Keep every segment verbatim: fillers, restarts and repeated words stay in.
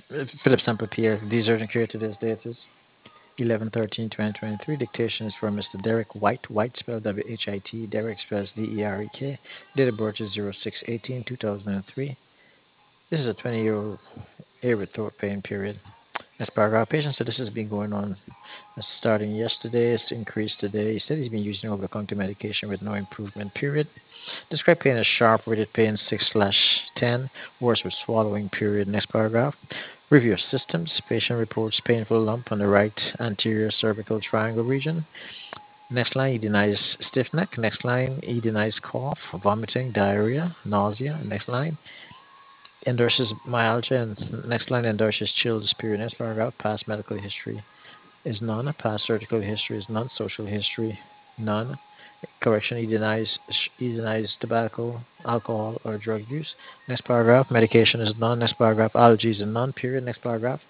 Philip Sample Pierre. These urgent care today's date is eleven thirteen twenty twenty-three. Dictation is from Mister Derek White. White spelled W H I T. Derek spells D E R E K. Date of birth is zero six eighteen two thousand three. This is a twenty year old here with throat pain period. As per our patient, so this has been going on uh, starting yesterday. It's increased today. He said he's been using over the counter medication with no improvement period. Describe pain as sharp, rated pain six slash ten, worse with swallowing period. Next paragraph. Review of systems. Patient reports painful lump on the right anterior cervical triangle region. Next line, he denies stiff neck. Next line, he denies cough, vomiting, diarrhea, nausea. Next line, endorses myalgia. And next line, endorses chills period. Next paragraph, past medical history is none. Past surgical history is none. Social history, none. Correction, he denies he denies tobacco, alcohol, or drug use. Next paragraph, medication is none. Next paragraph, allergies are none. Period. Next paragraph.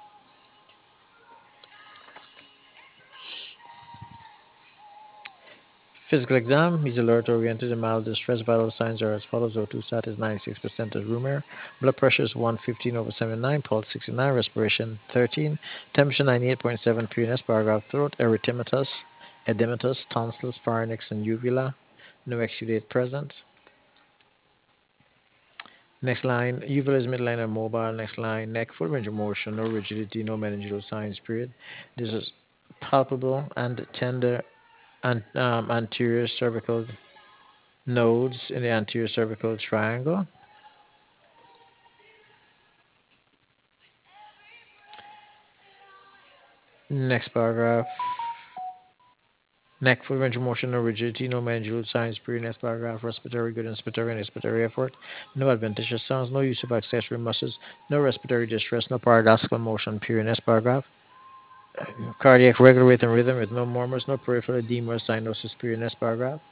Physical exam. He's alert, oriented, and mild distress. Vital signs are as follows: O two sat is ninety-six percent as room air. Blood pressure is one fifteen over seventy-nine. Pulse sixty-nine. Respiration thirteen. Temperature ninety-eight point seven. P N S. Paragraph. Throat erythematous, edematous, tonsils, pharynx, and uvula. No exudate present. Next line, uvula is midline and mobile. Next line, neck, full range of motion, no rigidity, no meningeal signs, period. This is palpable and tender and um, anterior cervical nodes in the anterior cervical triangle. Next paragraph, neck, full range of motion, no rigidity, no meningeal signs, period. Next paragraph, respiratory good, inspiratory and expiratory effort, no adventitious sounds, no use of accessory muscles, no respiratory distress, no paradoxical motion, period. Next paragraph, cardiac regular rate and rhythm with no murmurs, no peripheral edema or cyanosis, period. Next paragraph.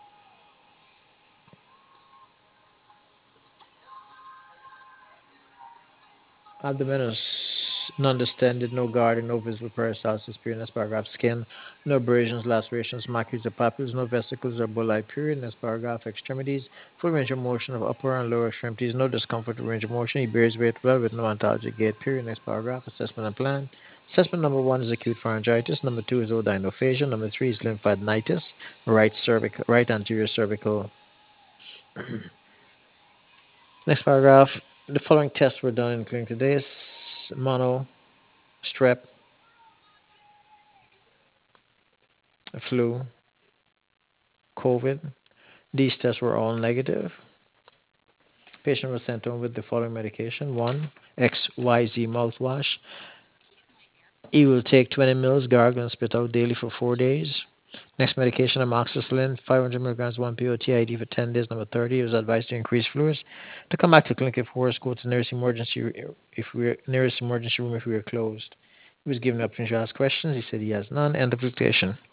Abdominis non-distended, no guarding, no visible peristalsis, period. Next paragraph. Skin, no abrasions, lacerations, macules or papules, no vesicles or bullae, period. Next paragraph. Extremities, full range of motion of upper and lower extremities, no discomfort or range of motion. He bears weight well with no ontologic gait, period. Next paragraph. Assessment and plan. Assessment number one is acute pharyngitis. Number two is odynophagia. Number three is lymphadenitis, right cervical, right anterior cervical. Next paragraph. The following tests were done in clinic today: mono, strep, flu, COVID. These tests were all negative. Patient was sent home with the following medication: one, X Y Z mouthwash. He will take twenty mils, gargle and spit out daily for four days. Next medication, amoxicillin, five hundred milligrams, one P O T I D for ten days. Number thirty, he was advised to increase fluids. To come back to clinic if worse, go to nearest emergency if we're nearest emergency room if we are closed. He was given the opportunity to ask questions. He said he has none. End of dictation.